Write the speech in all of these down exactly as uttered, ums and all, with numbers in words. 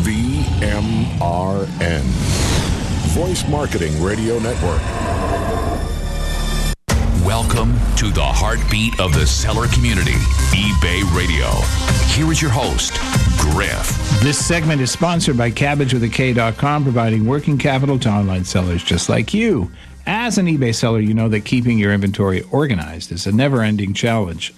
V M R N, Voice Marketing Radio Network. Welcome to the heartbeat of the seller community, eBay Radio. Here is your host, Griff. This segment is sponsored by Cabbage with a K dot com, providing working capital to online sellers just like you. As an eBay seller, you know that keeping your inventory organized is a never-ending challenge.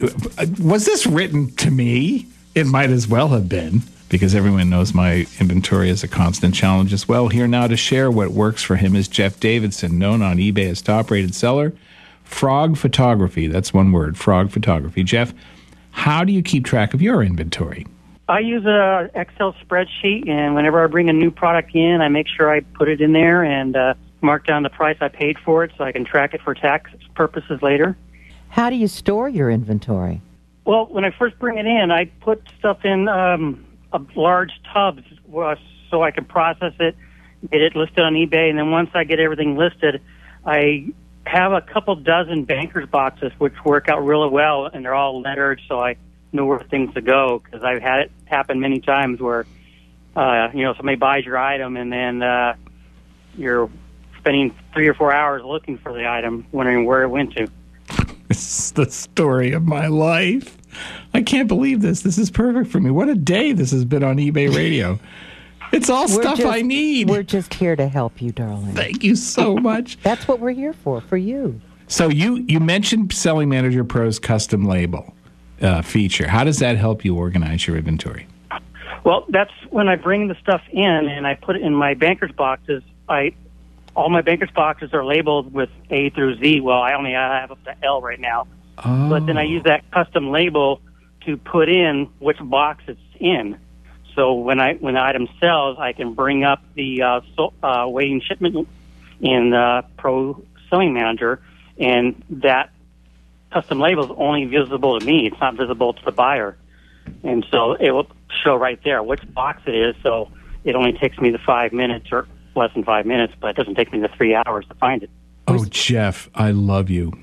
Was this written to me? It might as well have been, because everyone knows my inventory is a constant challenge as well. Here now to share what works for him is Jeff Davidson, known on eBay as top-rated seller, Frog Photography. That's one word, Frog Photography. Jeff, how do you keep track of your inventory? I use a Excel spreadsheet, and whenever I bring a new product in, I make sure I put it in there and uh, mark down the price I paid for it so I can track it for tax purposes later. How do you store your inventory? Well, when I first bring it in, I put stuff in um, a large tubs uh, so I can process it, get it listed on eBay, and then once I get everything listed, I have a couple dozen banker's boxes which work out really well, and they're all lettered so I know where things to go, because I've had it happen many times where, uh, you know, somebody buys your item and then uh, you're spending three or four hours looking for the item, wondering where it went to. This is the story of my life. I can't believe this. This is perfect for me. What a day this has been on eBay Radio. It's all We're stuff just, I need. We're just here to help you, darling. Thank you so much. That's what we're here for, for you. So you, you mentioned Selling Manager Pro's custom label uh, feature. How does that help you organize your inventory? Well, that's when I bring the stuff in and I put it in my banker's boxes. I all my banker's boxes are labeled with A through Z. Well, I only have up to L right now. Oh. But then I use that custom label to put in which box it's in. So when I when the item sells, I can bring up the uh, so, uh, waiting shipment in uh, Pro Selling Manager, and that custom label is only visible to me. It's not visible to the buyer. And so it will show right there which box it is, so it only takes me the five minutes or less than five minutes, but it doesn't take me the three hours to find it. Oh, Jeff, I love you.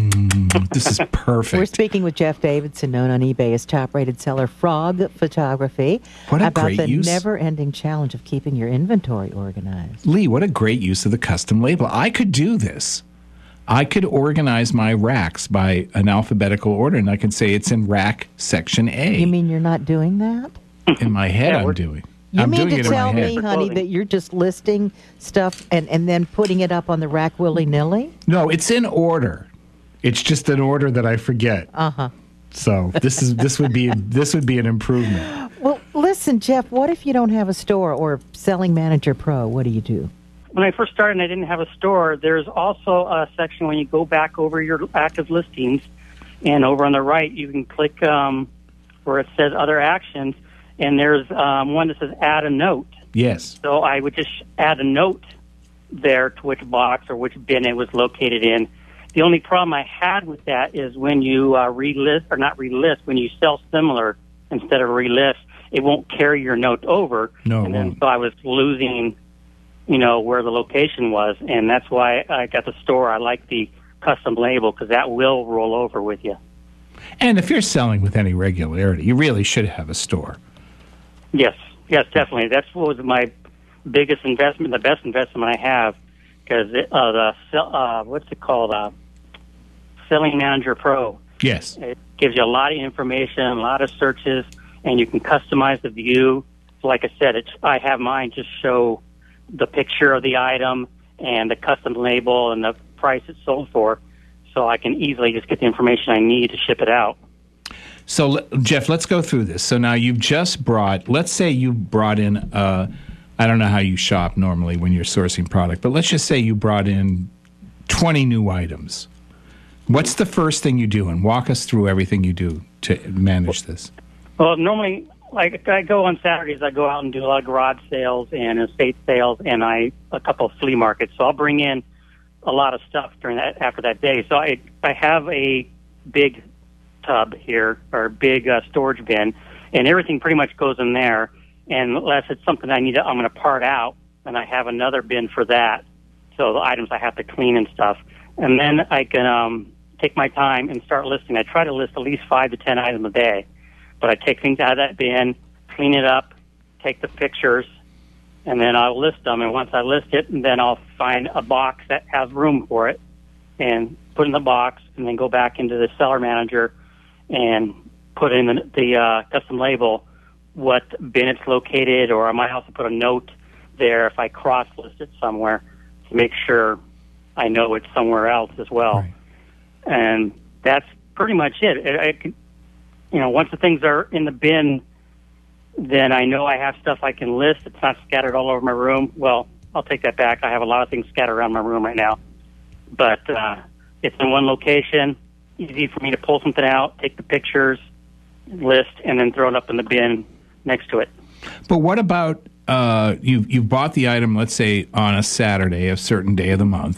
Mm, this is perfect. We're speaking with Jeff Davidson, known on eBay as top-rated seller Frog Photography, what a about great the use. never-ending challenge of keeping your inventory organized. Lee, what a great use of the custom label. I could do this. I could organize my racks by an alphabetical order, and I could say it's in rack section A. You mean you're not doing that? In my head, Yeah, I'm we're- doing. You I'm mean doing to it in tell my head. me, honey, that you're just listing stuff and, and then putting it up on the rack willy-nilly? No, it's in order. It's just an order that I forget. Uh-huh. So this is this would be this would be an improvement. Well, listen, Jeff, what if you don't have a store or Selling Manager Pro? What do you do? When I first started and I didn't have a store, there's also a section when you go back over your active listings, and over on the right you can click um, where it says Other Actions, and there's um, one that says Add a Note. Yes. So I would just add a note there to which box or which bin it was located in. The only problem I had with that is when you uh, relist, or not relist, when you sell similar instead of relist, it won't carry your note over. No, it and then won't. so I was losing, you know, where the location was, and that's why I got the store. I like the custom label because that will roll over with you. And if you're selling with any regularity, you really should have a store. Yes, yes, definitely. That's what was my biggest investment, the best investment I have, because uh, the sell- uh, what's it called, uh, Selling Manager Pro. Yes. It gives you a lot of information, a lot of searches, and you can customize the view. So like I said, it's, I have mine just show the picture of the item and the custom label and the price it's sold for, so I can easily just get the information I need to ship it out. So, Jeff, let's go through this. So now you've just brought, let's say you brought in, uh, I don't know how you shop normally when you're sourcing product, but let's just say you brought in twenty new items. What's the first thing you do? And walk us through everything you do to manage this. Well, normally, like I go on Saturdays, I go out and do a lot of garage sales and estate sales, and I a couple of flea markets. So I'll bring in a lot of stuff during that after that day. So I I have a big tub here, or big uh, storage bin, and everything pretty much goes in there. And unless it's something I need to, I'm going to part out, and I have another bin for that. So the items I have to clean and stuff, and then I can um, take my time and start listing. I try to list at least five to ten items a day, but I take things out of that bin, clean it up, take the pictures, and then I'll list them. And once I list it, and then I'll find a box that has room for it and put in the box, and then go back into the seller manager and put in the, the uh, custom label what bin it's located, or I might also put a note there if I cross-list it somewhere to make sure I know it's somewhere else as well. Right. And that's pretty much it. It, it can, you know, once the things are in the bin, then I know I have stuff I can list. It's not scattered all over my room. Well, I'll take that back. I have a lot of things scattered around my room right now. But uh, it's in one location, easy for me to pull something out, take the pictures, list, and then throw it up in the bin next to it. But what about uh, you? You bought the item, let's say, on a Saturday, a certain day of the month,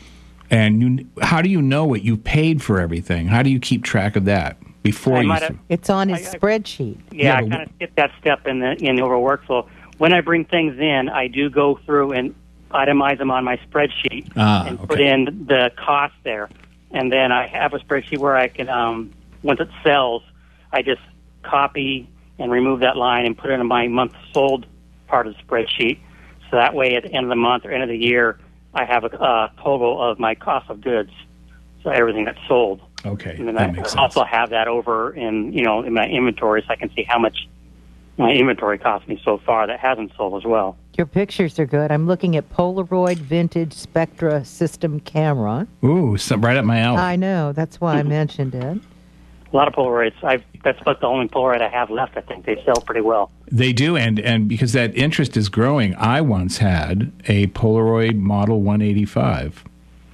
and you, how do you know what you paid for everything? How do you keep track of that before I you? might have- It's on his I- I- spreadsheet. Yeah, Yeah, I but kind of skip that step in the in the over workflow. When I bring things in, I do go through and itemize them on my spreadsheet Ah, and okay. put in the cost there. And then I have a spreadsheet where I can, um, once it sells, I just copy and remove that line and put it in my month sold part of the spreadsheet. So that way at the end of the month or end of the year, I have a uh, total of my cost of goods. So everything that's sold. Okay, And then that I makes sense. also have that over in, you know, in my inventory, so I can see how much my inventory cost me so far that hasn't sold as well. Your pictures are good. I'm looking at Polaroid Vintage Spectra System Camera. Ooh, some, right up my alley. I know. That's why I mentioned it. A lot of Polaroids. I've, that's about the only Polaroid I have left. I think they sell pretty well. They do, and, and because that interest is growing, I once had a Polaroid Model one eighty-five.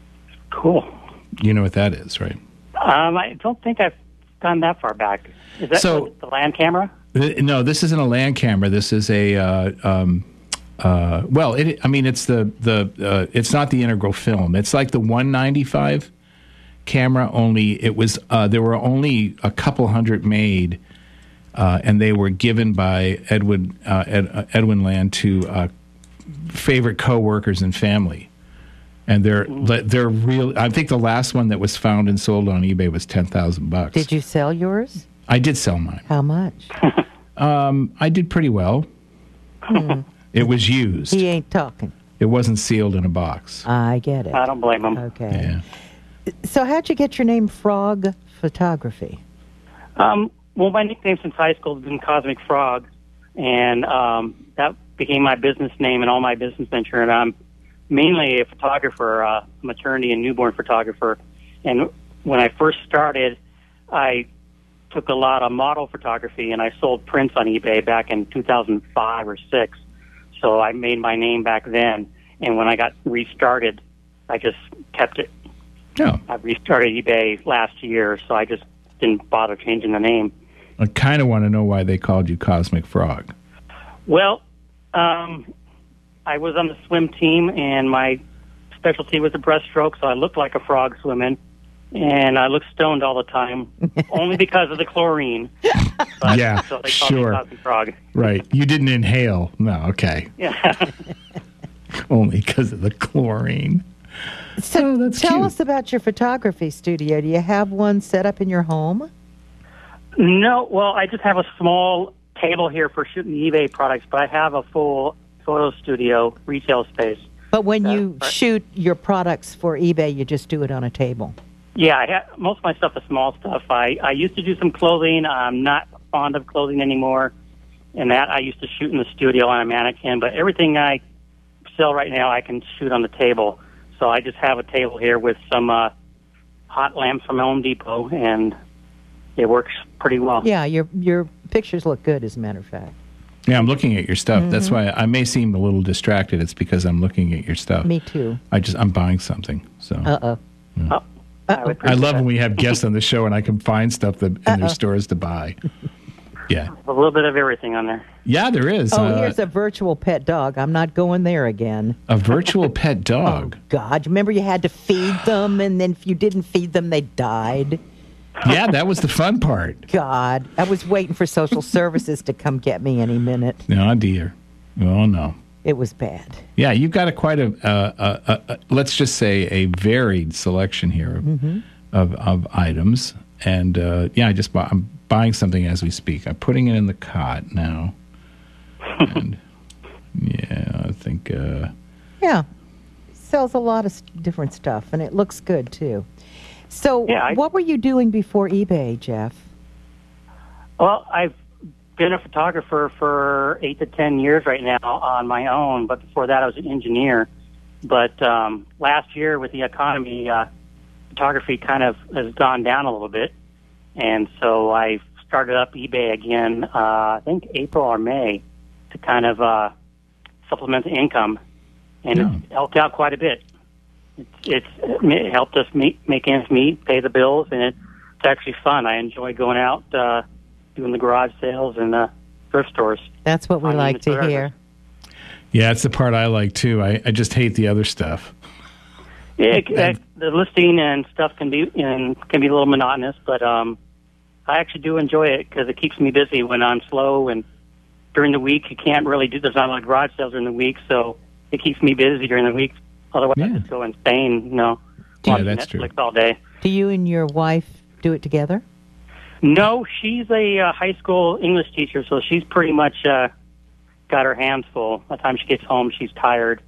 Cool. You know what that is, right? Um, I don't think I've gone that far back. Is that So- was it the land camera? Uh, No, this isn't a land camera. This is a uh, um, uh, well. It, I mean, it's the the uh, it's not the integral film. It's like the one ninety-five camera. Only it was uh, there were only a couple hundred made, uh, and they were given by Edwin uh, Ed, uh, Edwin Land to uh, favorite coworkers and family. And they're they're real. I think the last one that was found and sold on eBay was ten thousand bucks. Did you sell yours? I did sell mine. How much? Um, I did pretty well. It was used. He ain't talking. It wasn't sealed in a box. I get it. I don't blame them. Okay. Yeah. So how'd you get your name Frog Photography? Um, well, my nickname since high school has been Cosmic Frog, and um, that became my business name and all my business venture. And I'm mainly a photographer, uh, maternity and newborn photographer. And when I first started, I took a lot of model photography, and I sold prints on eBay back in two thousand five or six. So I made my name back then. And when I got restarted, I just kept it. No, I restarted eBay last year, so I just didn't bother changing the name. I kind of want to know why they called you Cosmic Frog. Well, um, I was on the swim team, and my specialty was the breaststroke, so I looked like a frog swimming, and I looked stoned all the time, only because of the chlorine. But, Yeah, so they called sure. me Cosmic Frog. Right. You didn't inhale. No, okay. Yeah. Only because of the chlorine. So Oh, that's tell cute. us about your photography studio. Do you have one set up in your home? No, well, I just have a small table here for shooting eBay products, but I have a full photo studio retail space. But when Uh, you right. shoot your products for eBay, you just do it on a table. Yeah, I ha- most of my stuff is small stuff. I, I used to do some clothing. I'm not fond of clothing anymore. And that I used to shoot in the studio on a mannequin. But everything I sell right now, I can shoot on the table. So I just have a table here with some uh, hot lamps from Home Depot, and it works pretty well. Yeah, your your pictures look good, as a matter of fact. Yeah, I'm looking at your stuff. That's why I may seem a little distracted. It's because I'm looking at your stuff. Me too. I just I'm buying something. So Uh-oh. Oh, I, would I appreciate love that. when we have guests on the show and I can find stuff that in their stores to buy. Yeah. A little bit of everything on there. Yeah, there is. Oh, uh, here's a virtual pet dog. I'm not going there again. a virtual pet dog. God, remember you had to feed them, and then if you didn't feed them, they died? Yeah, that was the fun part. God, I was waiting for social services to come get me any minute. No, dear. Oh, no. It was bad. Yeah, you've got a quite a, uh, a, a, a let's just say, a varied selection here of Mm-hmm. of, of items. And, uh, yeah, I just bought, I'm buying something as we speak. I'm putting it in the cot now. and yeah, I think. Uh, yeah, sells a lot of s- different stuff, and it looks good too. So, Yeah, I- what were you doing before eBay, Jeff? Well, I've been a photographer for eight to ten years right now on my own, but before that I was an engineer. But um, last year with the economy, uh, photography kind of has gone down a little bit, and so I started up eBay again, uh, I think April or May, to kind of uh, supplement the income, and Yeah. it's helped out quite a bit. It's, it's it helped us meet, make ends meet, pay the bills, and it, it's actually fun. I enjoy going out, uh, doing the garage sales and uh, thrift stores. That's what we On like to inventory. hear. yeah, it's the part I like too. I, I just hate the other stuff. Yeah, it, it, the listing and stuff can be and can be a little monotonous, but um, I actually do enjoy it because it keeps me busy when I'm slow, and during the week you can't really do. There's not a lot of garage sales during the week, so it keeps me busy during the week. Otherwise, Yeah. I just go insane, you know, Yeah, watching that's Netflix true. all day. Do you and your wife do it together? No, she's a uh, high school English teacher, so she's pretty much uh, got her hands full. By the time she gets home, she's tired,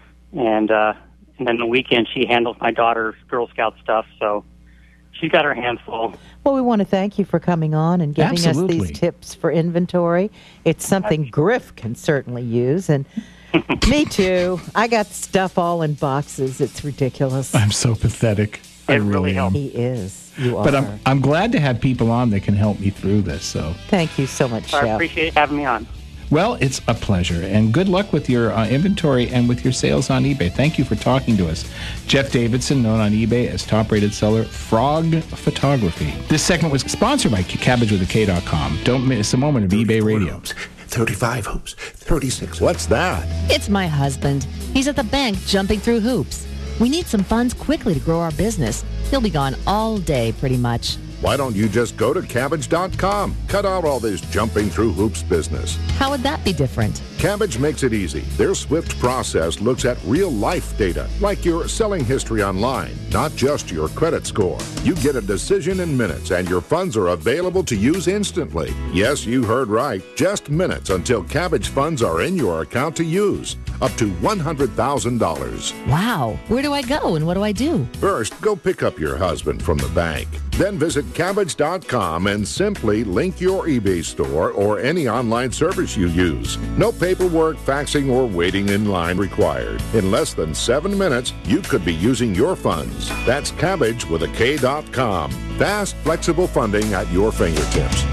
and uh, and then the weekend she handles my daughter's Girl Scout stuff. So she's got her hands full. Well, we want to thank you for coming on and giving us Absolutely. these tips for inventory. It's something Griff can certainly use, and me too. I got stuff all in boxes. It's ridiculous. I'm so pathetic. I It really am. helps. He is. You are. But I'm I'm glad to have people on that can help me through this. So, Thank you so much, I Jeff. appreciate having me on. well, it's a pleasure, and good luck with your uh, inventory and with your sales on eBay. Thank you for talking to us, Jeff Davidson, known on eBay as top-rated seller Frog Photography. This segment was sponsored by Cabbage With A K dot com. Don't miss a moment of eBay Radio. Hoops, thirty-five hoops, thirty-six. What's that? It's my husband. He's at the bank jumping through hoops. We need some funds quickly to grow our business. He'll be gone all day, pretty much. Why don't you just go to Cabbage dot com? Cut out all this jumping through hoops business. How would that be different? Cabbage makes it easy. Their swift process looks at real-life data, like your selling history online, not just your credit score. You get a decision in minutes, and your funds are available to use instantly. Yes, you heard right. Just minutes until Cabbage funds are in your account to use. Up to one hundred thousand dollars. Wow. Where do I go and what do I do? First, go pick up your husband from the bank. Then visit Cabbage dot com and simply link your eBay store or any online service you use. No paperwork, faxing, or waiting in line required. In less than seven minutes, you could be using your funds. That's Cabbage with a K dot com. Fast, flexible funding at your fingertips.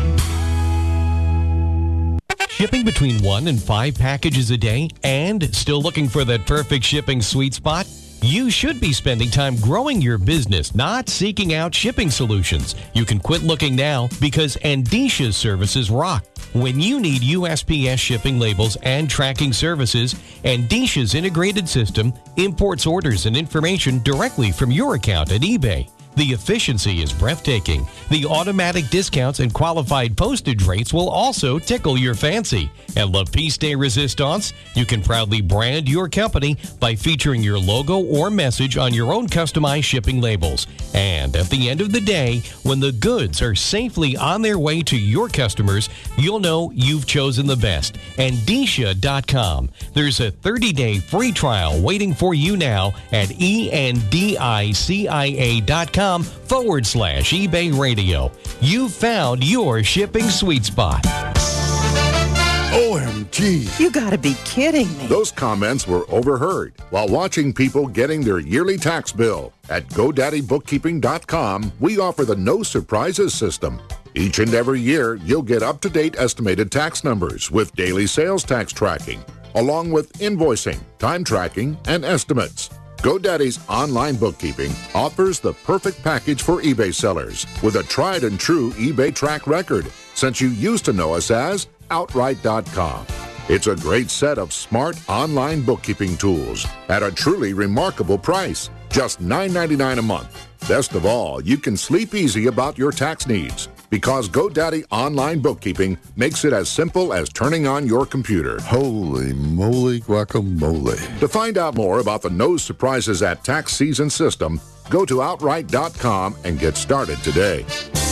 Shipping between one and five packages a day and still looking for that perfect shipping sweet spot? You should be spending time growing your business, not seeking out shipping solutions. You can quit looking now because Andisha's services rock. When you need U S P S shipping labels and tracking services, Andisha's integrated system imports orders and information directly from your account at eBay. The efficiency is breathtaking. The automatic discounts and qualified postage rates will also tickle your fancy. And La Piece de Resistance, you can proudly brand your company by featuring your logo or message on your own customized shipping labels. And at the end of the day, when the goods are safely on their way to your customers, you'll know you've chosen the best. Andisha dot com. There's a thirty-day free trial waiting for you now at E-N-D-I-C-I-A dot com forward slash eBay radio. You found your shipping sweet spot. O M G. You got to be kidding me. Those comments were overheard while watching people getting their yearly tax bill. At GoDaddy Bookkeeping dot com, we offer the No Surprises system. Each and every year, you'll get up-to-date estimated tax numbers with daily sales tax tracking, along with invoicing, time tracking, and estimates. GoDaddy's online bookkeeping offers the perfect package for eBay sellers with a tried and true eBay track record, since you used to know us as Outright dot com. It's a great set of smart online bookkeeping tools at a truly remarkable price, just nine ninety-nine a month. Best of all, you can sleep easy about your tax needs because GoDaddy Online Bookkeeping makes it as simple as turning on your computer. Holy moly guacamole. To find out more about the No Surprises at Tax Season system, go to Outright dot com and get started today.